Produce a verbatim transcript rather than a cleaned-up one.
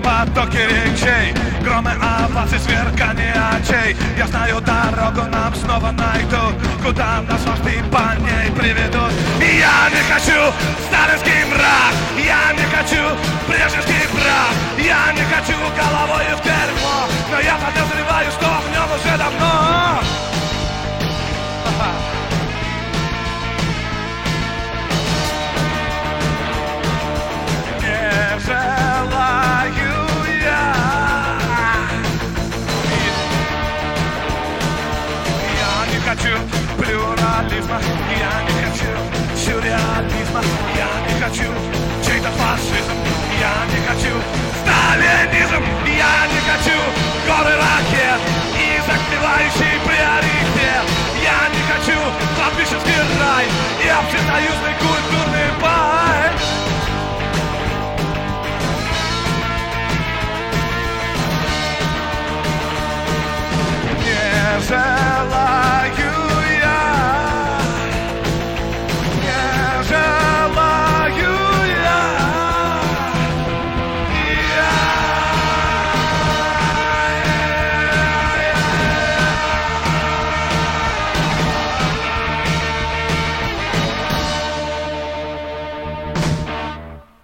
потоки речей, громы оваций, сверкание очей. Я знаю дорогу, нам снова найдут, куда нас вожди по ней приведут. И я не хочу сталинский мрак, я не хочу брежневский брак, я не хочу головой в дерьмо, но я подозреваю, что в нем уже давно. Не желаю я, я не хочу плюрализма, я не хочу сюрреализма, я не хочу чей-то фашизм, я не хочу сталинизм, я не хочу горы ракет и загнивающий приоритет, я не хочу кладбищенский рай и общесоюзный